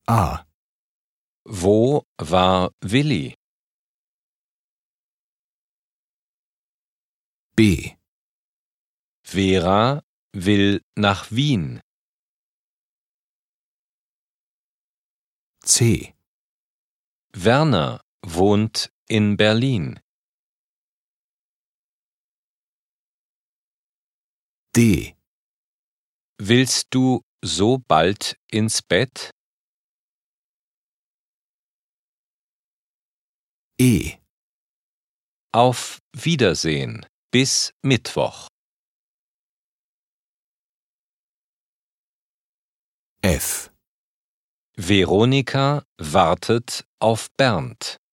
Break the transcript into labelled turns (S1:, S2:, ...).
S1: A.
S2: Wo war Willi?
S1: B.
S2: Vera will nach Wien.
S1: C.
S2: Werner wohnt in Berlin.
S1: D.
S2: Willst du so bald ins Bett?
S1: E.
S2: Auf Wiedersehen. Bis Mittwoch.
S1: F.
S2: Veronika wartet auf Bernd.